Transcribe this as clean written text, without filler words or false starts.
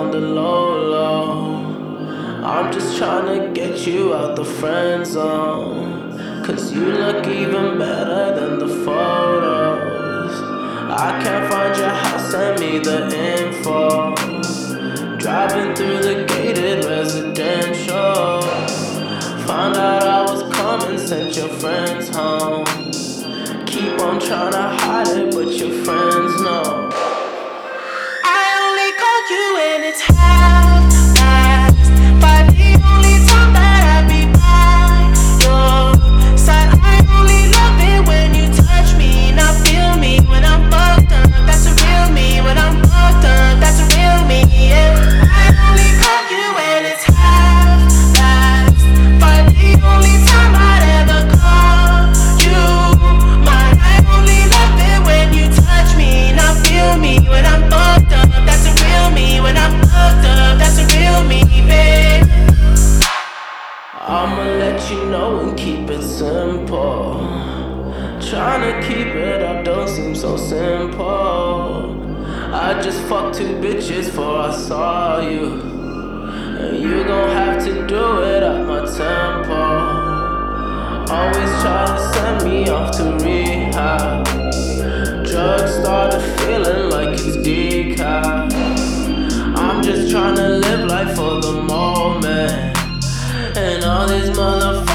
on the low. I'm just trying to get you out the friend zone, 'cause you look even better than the photos. I can't find your house, send me the info. Driving through the gated residential, found out I was coming, sent your friends home. Keep on trying to hide it, but your friends know. I only call you when it's half-past, but the only time that I be by your side. I only love it when you touch me, not feel me when I'm fucked up. That's a real me. When I'm fucked up, that's a real me, yeah. I only call you when it's half-past, but the only time I'd ever call you mine. I only love it when you touch me, not feel me when I'm fucked up. That's a real me. When I'm fucked up, that's a real me, babe. I'ma let you know and keep it simple. Trying to keep it up don't seem so simple. I just fucked 2 bitches before I saw you, and you gon' have to do it at my tempo. Always try to send me off to rehab. Drugs started feeling like it's decaf. I'm just trying to live life for the moment, and all these motherfuckers